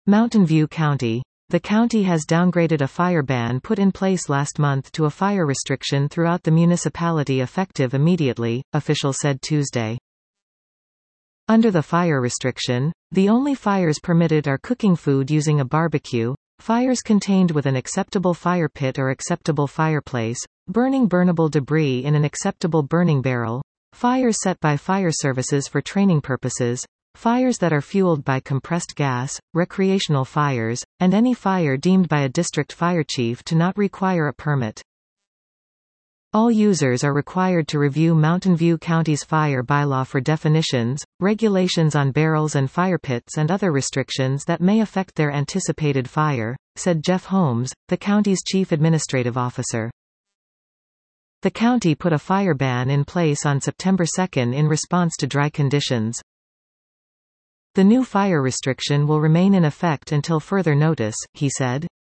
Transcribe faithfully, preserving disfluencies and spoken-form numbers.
Mountain View County. The county has downgraded a fire ban put in place last month to a fire restriction throughout the municipality effective immediately, officials said Tuesday. Under the fire restriction, the only fires permitted are cooking food using a barbecue, fires contained with an acceptable fire pit or acceptable fireplace, burning burnable debris in an acceptable burning barrel, fires set by fire services for training purposes, fires that are fueled by compressed gas, recreational fires, and any fire deemed by a district fire chief to not require a permit. All users are required to review Mountain View County's fire bylaw for definitions, regulations on barrels and fire pits and other restrictions that may affect their anticipated fire, said Jeff Holmes, the county's chief administrative officer. The county put a fire ban in place on September second in response to dry conditions. The new fire restriction will remain in effect until further notice, he said.